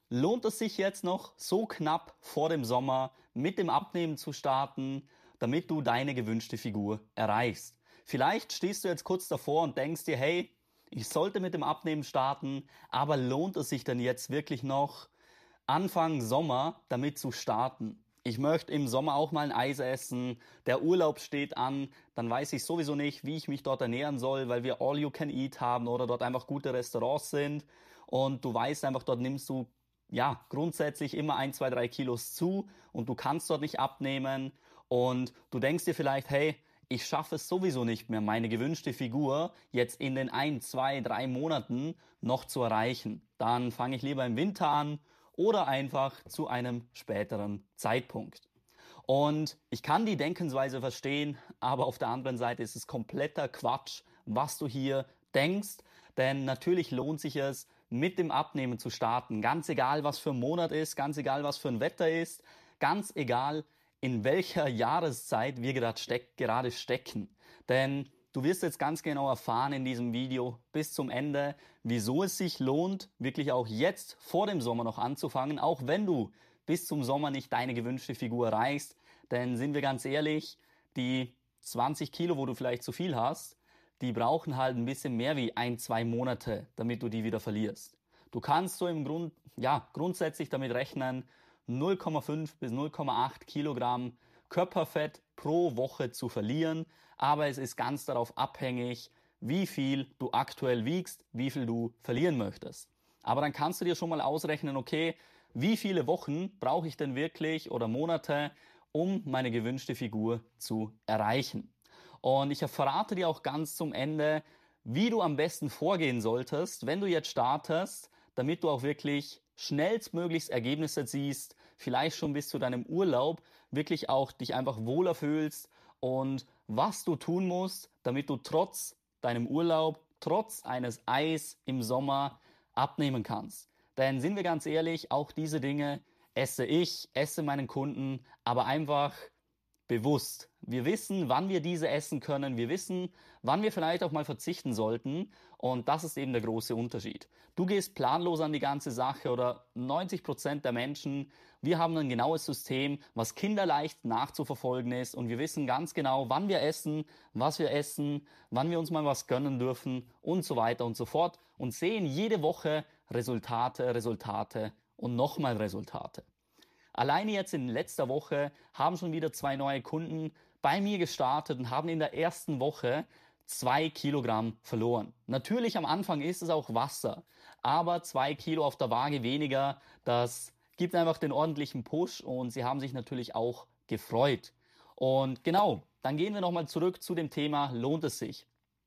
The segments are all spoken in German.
lohnt es sich jetzt noch so knapp vor dem Sommer mit dem Abnehmen zu starten, damit du deine gewünschte Figur erreichst? Vielleicht stehst du jetzt kurz davor und denkst dir, hey, ich sollte mit dem Abnehmen starten, aber lohnt es sich denn jetzt wirklich noch Anfang Sommer damit zu starten? Ich möchte im Sommer auch mal ein Eis essen, der Urlaub steht an, dann weiß ich sowieso nicht, wie ich mich dort ernähren soll, weil wir All You Can Eat haben oder dort einfach gute Restaurants sind und du weißt einfach, dort nimmst du ja grundsätzlich immer 1, 2, 3 Kilos zu und du kannst dort nicht abnehmen und du denkst dir vielleicht, hey, ich schaffe es sowieso nicht mehr, meine gewünschte Figur jetzt in den 1, 2, 3 Monaten noch zu erreichen. Dann fange ich lieber im Winter an oder einfach zu einem späteren Zeitpunkt. Und ich kann die Denkensweise verstehen, aber auf der anderen Seite ist es kompletter Quatsch, was du hier denkst, denn natürlich lohnt sich es, mit dem Abnehmen zu starten, ganz egal, was für ein Monat ist, ganz egal, was für ein Wetter ist, ganz egal, in welcher Jahreszeit wir gerade stecken. Denn du wirst jetzt ganz genau erfahren in diesem Video bis zum Ende, wieso es sich lohnt, wirklich auch jetzt vor dem Sommer noch anzufangen, auch wenn du bis zum Sommer nicht deine gewünschte Figur erreichst. Denn sind wir ganz ehrlich, die 20 Kilo, wo du vielleicht zu viel hast, die brauchen halt ein bisschen mehr wie 1, 2 Monate, damit du die wieder verlierst. Du kannst so grundsätzlich damit rechnen, 0,5 bis 0,8 Kilogramm Körperfett pro Woche zu verlieren, aber es ist ganz darauf abhängig, wie viel du aktuell wiegst, wie viel du verlieren möchtest. Aber dann kannst du dir schon mal ausrechnen, okay, wie viele Wochen brauche ich denn wirklich oder Monate, um meine gewünschte Figur zu erreichen? Und ich verrate dir auch ganz zum Ende, wie du am besten vorgehen solltest, wenn du jetzt startest, damit du auch wirklich schnellstmöglichst Ergebnisse siehst, vielleicht schon bis zu deinem Urlaub wirklich auch dich einfach wohler fühlst und was du tun musst, damit du trotz deinem Urlaub, trotz eines Eis im Sommer abnehmen kannst. Denn sind wir ganz ehrlich, auch diese Dinge esse meinen Kunden, aber einfach bewusst. Wir wissen, wann wir diese essen können. Wir wissen, wann wir vielleicht auch mal verzichten sollten. Und das ist eben der große Unterschied. Du gehst planlos an die ganze Sache oder 90% der Menschen, wir haben ein genaues System, was kinderleicht nachzuverfolgen ist. Und wir wissen ganz genau, wann wir essen, was wir essen, wann wir uns mal was gönnen dürfen und so weiter und so fort. Und sehen jede Woche Resultate und nochmal Resultate. Alleine jetzt in letzter Woche haben schon wieder 2 neue Kunden bei mir gestartet und haben in der ersten Woche 2 Kilogramm verloren. Natürlich am Anfang ist es auch Wasser, aber 2 Kilo auf der Waage weniger, das gibt einfach den ordentlichen Push und sie haben sich natürlich auch gefreut. Und genau, dann gehen wir nochmal zurück zu dem Thema, lohnt es sich?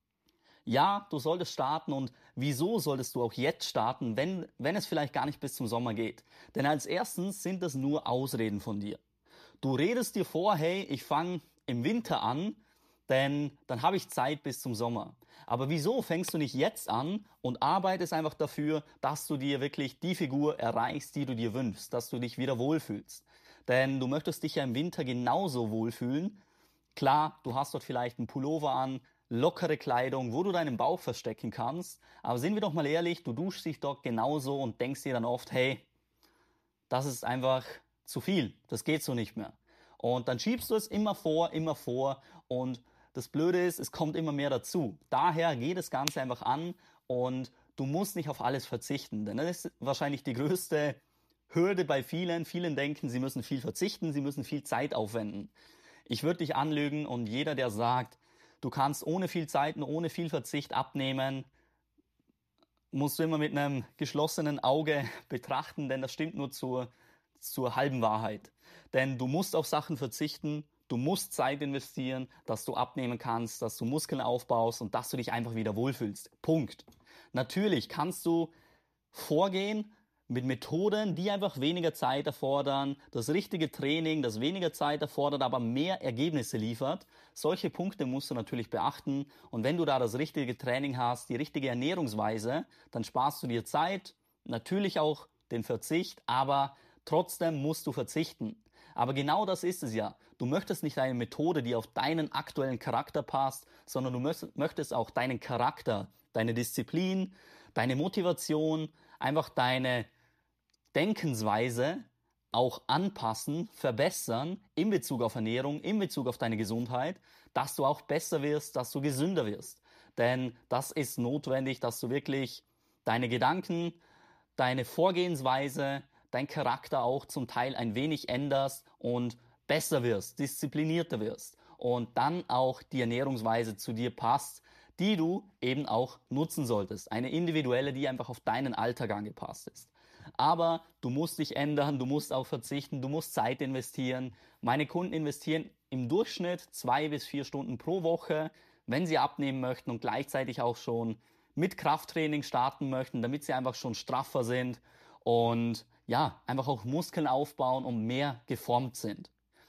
Ja, du solltest starten und wieso solltest du auch jetzt starten, wenn es vielleicht gar nicht bis zum Sommer geht? Denn als erstens sind das nur Ausreden von dir. Du redest dir vor, hey, ich fange im Winter an, denn dann habe ich Zeit bis zum Sommer. Aber wieso fängst du nicht jetzt an und arbeitest einfach dafür, dass du dir wirklich die Figur erreichst, die du dir wünschst, dass du dich wieder wohlfühlst? Denn du möchtest dich ja im Winter genauso wohlfühlen. Klar, du hast dort vielleicht einen Pullover an, lockere Kleidung, wo du deinen Bauch verstecken kannst. Aber sind wir doch mal ehrlich, du duschst dich dort genauso und denkst dir dann oft, hey, das ist einfach zu viel, das geht so nicht mehr. Und dann schiebst du es immer vor und das Blöde ist, es kommt immer mehr dazu. Daher geh das Ganze einfach an und du musst nicht auf alles verzichten, denn das ist wahrscheinlich die größte Hürde bei vielen. Vielen denken, sie müssen viel verzichten, sie müssen viel Zeit aufwenden. Ich würde dich anlügen und jeder, der sagt, du kannst ohne viel Zeit und ohne viel Verzicht abnehmen, musst du immer mit einem geschlossenen Auge betrachten, denn das stimmt nur zur halben Wahrheit. Denn du musst auf Sachen verzichten, du musst Zeit investieren, dass du abnehmen kannst, dass du Muskeln aufbaust und dass du dich einfach wieder wohlfühlst. Punkt. Natürlich kannst du vorgehen mit Methoden, die einfach weniger Zeit erfordern, das richtige Training, das weniger Zeit erfordert, aber mehr Ergebnisse liefert. Solche Punkte musst du natürlich beachten. Und wenn du da das richtige Training hast, die richtige Ernährungsweise, dann sparst du dir Zeit, natürlich auch den Verzicht, aber trotzdem musst du verzichten. Aber genau das ist es ja. Du möchtest nicht eine Methode, die auf deinen aktuellen Charakter passt, sondern du möchtest auch deinen Charakter, deine Disziplin, deine Motivation, einfach deine Denkensweise auch anpassen, verbessern in Bezug auf Ernährung, in Bezug auf deine Gesundheit, dass du auch besser wirst, dass du gesünder wirst. Denn das ist notwendig, dass du wirklich deine Gedanken, deine Vorgehensweise, dein Charakter auch zum Teil ein wenig änderst und besser wirst, disziplinierter wirst und dann auch die Ernährungsweise zu dir passt, die du eben auch nutzen solltest. Eine individuelle, die einfach auf deinen Alltag angepasst ist. Aber du musst dich ändern, du musst auch verzichten, du musst Zeit investieren. Meine Kunden investieren im Durchschnitt 2 bis 4 Stunden pro Woche, wenn sie abnehmen möchten und gleichzeitig auch schon mit Krafttraining starten möchten, damit sie einfach schon straffer sind und ja, einfach auch Muskeln aufbauen und mehr geformt sind.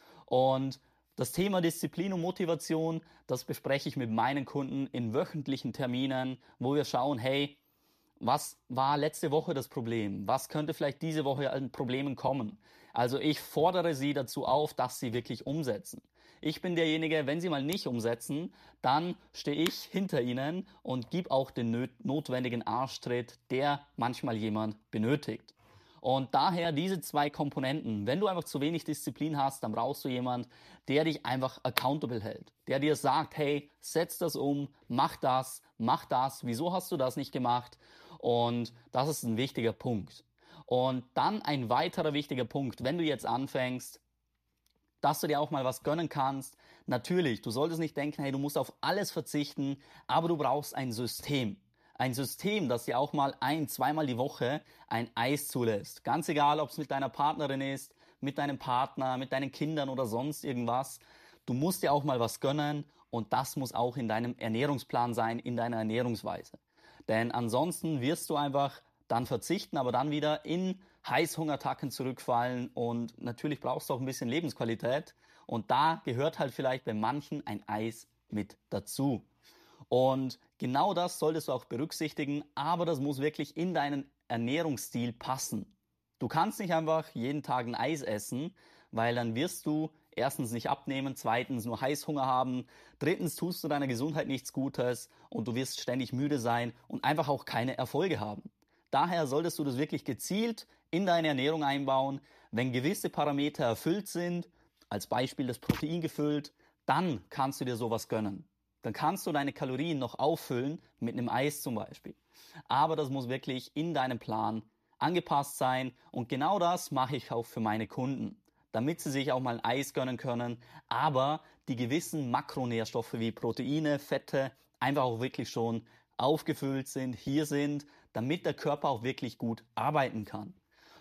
Und das Thema Disziplin und Motivation, das bespreche ich mit meinen Kunden in wöchentlichen Terminen, wo wir schauen, hey, was war letzte Woche das Problem? Was könnte vielleicht diese Woche an Problemen kommen? Also ich fordere sie dazu auf, dass sie wirklich umsetzen. Ich bin derjenige, wenn sie mal nicht umsetzen, dann stehe ich hinter ihnen und gebe auch den notwendigen Arschtritt, der manchmal jemand benötigt. Und daher diese 2 Komponenten. Wenn du einfach zu wenig Disziplin hast, dann brauchst du jemanden, der dich einfach accountable hält. Der dir sagt, hey, setz das um, mach das, wieso hast du das nicht gemacht? Und das ist ein wichtiger Punkt. Und dann ein weiterer wichtiger Punkt, wenn du jetzt anfängst, dass du dir auch mal was gönnen kannst. Natürlich, du solltest nicht denken, hey, du musst auf alles verzichten, aber du brauchst ein System. Ein System, das dir auch mal 1-2 Mal die Woche ein Eis zulässt. Ganz egal, ob es mit deiner Partnerin ist, mit deinem Partner, mit deinen Kindern oder sonst irgendwas. Du musst dir auch mal was gönnen und das muss auch in deinem Ernährungsplan sein, in deiner Ernährungsweise. Denn ansonsten wirst du einfach dann verzichten, aber dann wieder in Heißhungerattacken zurückfallen und natürlich brauchst du auch ein bisschen Lebensqualität und da gehört halt vielleicht bei manchen ein Eis mit dazu. Und genau das solltest du auch berücksichtigen, aber das muss wirklich in deinen Ernährungsstil passen. Du kannst nicht einfach jeden Tag ein Eis essen, weil dann wirst du erstens nicht abnehmen, zweitens nur Heißhunger haben, drittens tust du deiner Gesundheit nichts Gutes und du wirst ständig müde sein und einfach auch keine Erfolge haben. Daher solltest du das wirklich gezielt in deine Ernährung einbauen. Wenn gewisse Parameter erfüllt sind, als Beispiel das Protein gefüllt, dann kannst du dir sowas gönnen. Dann kannst du deine Kalorien noch auffüllen mit einem Eis zum Beispiel. Aber das muss wirklich in deinem Plan angepasst sein und genau das mache ich auch für meine Kunden, damit sie sich auch mal ein Eis gönnen können, aber die gewissen Makronährstoffe wie Proteine, Fette einfach auch wirklich schon aufgefüllt sind, hier sind, damit der Körper auch wirklich gut arbeiten kann.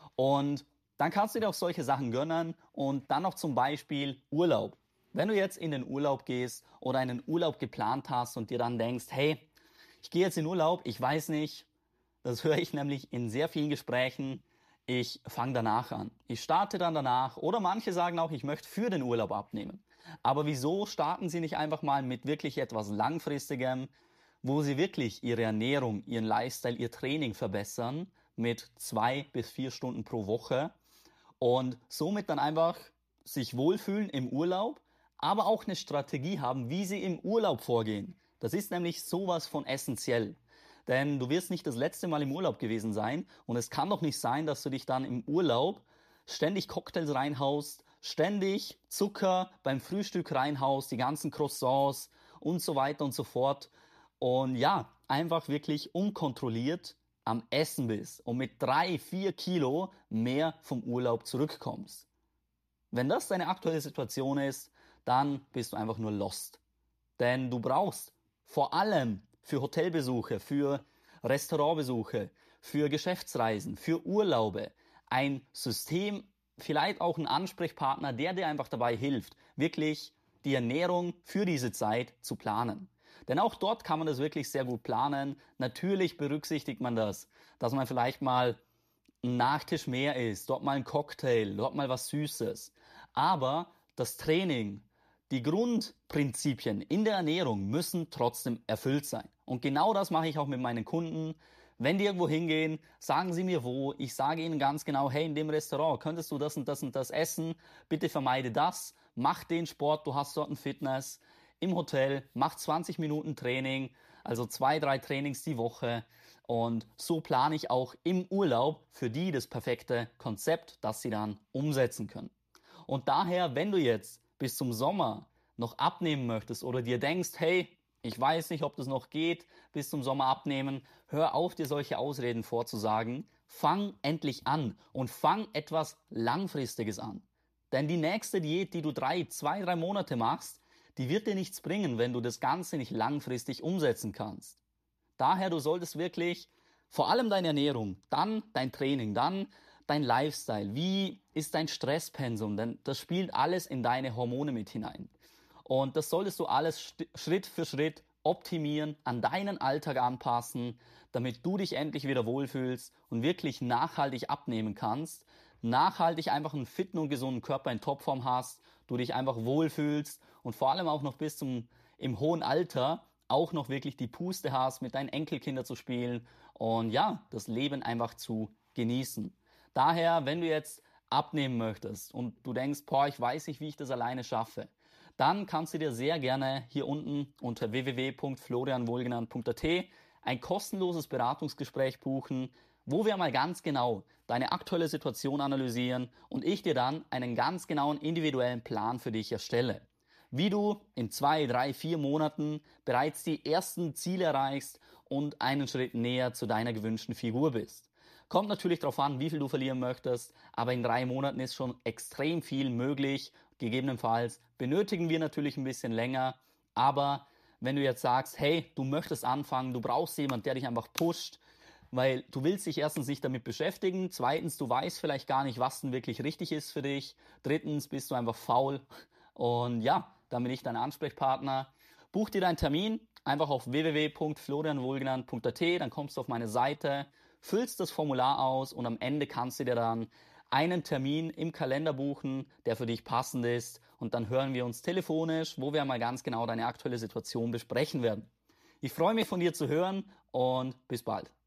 Und dann kannst du dir auch solche Sachen gönnen und dann noch zum Beispiel Urlaub. Wenn du jetzt in den Urlaub gehst oder einen Urlaub geplant hast und dir dann denkst, hey, ich gehe jetzt in Urlaub, ich weiß nicht, das höre ich nämlich in sehr vielen Gesprächen, ich fange danach an. Ich starte dann danach oder manche sagen auch, ich möchte für den Urlaub abnehmen. Aber wieso starten sie nicht einfach mal mit wirklich etwas Langfristigem, wo sie wirklich ihre Ernährung, ihren Lifestyle, ihr Training verbessern mit 2 bis 4 Stunden pro Woche und somit dann einfach sich wohlfühlen im Urlaub, aber auch eine Strategie haben, wie sie im Urlaub vorgehen. Das ist nämlich sowas von essentiell. Denn du wirst nicht das letzte Mal im Urlaub gewesen sein und es kann doch nicht sein, dass du dich dann im Urlaub ständig Cocktails reinhaust, ständig Zucker beim Frühstück reinhaust, die ganzen Croissants und so weiter und so fort. Und ja, einfach wirklich unkontrolliert am Essen bist und mit 3-4 Kilo mehr vom Urlaub zurückkommst. Wenn das deine aktuelle Situation ist, dann bist du einfach nur lost. Denn du brauchst vor allem für Hotelbesuche, für Restaurantbesuche, für Geschäftsreisen, für Urlaube ein System, vielleicht auch einen Ansprechpartner, der dir einfach dabei hilft, wirklich die Ernährung für diese Zeit zu planen. Denn auch dort kann man das wirklich sehr gut planen. Natürlich berücksichtigt man das, dass man vielleicht mal einen Nachtisch mehr isst, dort mal ein Cocktail, dort mal was Süßes. Aber das Training, die Grundprinzipien in der Ernährung müssen trotzdem erfüllt sein. Und genau das mache ich auch mit meinen Kunden. Wenn die irgendwo hingehen, sagen sie mir wo. Ich sage ihnen ganz genau, hey, in dem Restaurant könntest du das und das und das essen. Bitte vermeide das. Mach den Sport, du hast dort ein Fitness. Im Hotel, mach 20 Minuten Training, also 2-3 Trainings die Woche. Und so plane ich auch im Urlaub für die das perfekte Konzept, das sie dann umsetzen können. Und daher, wenn du jetzt bis zum Sommer noch abnehmen möchtest oder dir denkst, hey, ich weiß nicht, ob das noch geht, bis zum Sommer abnehmen, hör auf, dir solche Ausreden vorzusagen. Fang endlich an und fang etwas Langfristiges an. Denn die nächste Diät, die du 2, 3 Monate machst, die wird dir nichts bringen, wenn du das Ganze nicht langfristig umsetzen kannst. Daher, du solltest wirklich vor allem deine Ernährung, dann dein Training, dann dein Lifestyle, wie ist dein Stresspensum, denn das spielt alles in deine Hormone mit hinein. Und das solltest du alles Schritt für Schritt optimieren, an deinen Alltag anpassen, damit du dich endlich wieder wohlfühlst und wirklich nachhaltig abnehmen kannst, nachhaltig einfach einen fitten und gesunden Körper in Topform hast, du dich einfach wohlfühlst und vor allem auch noch bis zum im hohen Alter auch noch wirklich die Puste hast, mit deinen Enkelkindern zu spielen und ja, das Leben einfach zu genießen. Daher, wenn du jetzt abnehmen möchtest und du denkst, boah, ich weiß nicht, wie ich das alleine schaffe, dann kannst du dir sehr gerne hier unten unter www.florianwohlgenannt.at ein kostenloses Beratungsgespräch buchen, wo wir mal ganz genau deine aktuelle Situation analysieren und ich dir dann einen ganz genauen individuellen Plan für dich erstelle. Wie du in 2, 3, 4 Monaten bereits die ersten Ziele erreichst und einen Schritt näher zu deiner gewünschten Figur bist. Kommt natürlich darauf an, wie viel du verlieren möchtest, aber in 3 Monaten ist schon extrem viel möglich. Gegebenenfalls benötigen wir natürlich ein bisschen länger, aber wenn du jetzt sagst, hey, du möchtest anfangen, du brauchst jemanden, der dich einfach pusht, weil du willst dich erstens nicht damit beschäftigen, zweitens, du weißt vielleicht gar nicht, was denn wirklich richtig ist für dich, drittens, bist du einfach faul und ja, dann bin ich dein Ansprechpartner. Buch dir deinen Termin, einfach auf www.florianwohlgenannt.at, dann kommst du auf meine Seite, füllst das Formular aus und am Ende kannst du dir dann einen Termin im Kalender buchen, der für dich passend ist und dann hören wir uns telefonisch, wo wir mal ganz genau deine aktuelle Situation besprechen werden. Ich freue mich von dir zu hören und bis bald.